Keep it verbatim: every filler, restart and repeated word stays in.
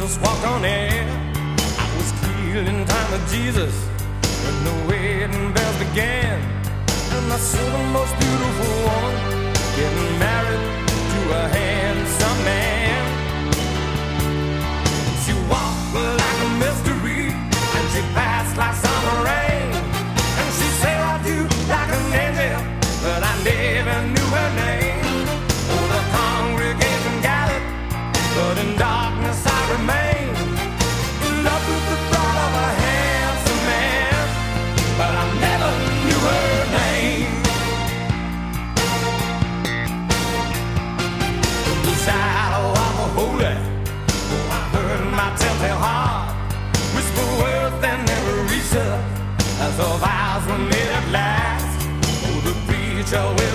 just walked on air. I was killed in time with Jesus when the wedding bells began. And I saw the most beautiful woman getting married to a handsome man. She walked like a mystery, and she passed like summer rain. And she said I do like an angel, but I never knew her name. Oh, the congregation gathered, but in darkness I remain. In love with the thought of a handsome man, but I never knew her name. In the shadow of a holy, oh, I heard my telltale heart whisper words that never reached her, as her vows were made at last. Oh, the preacher will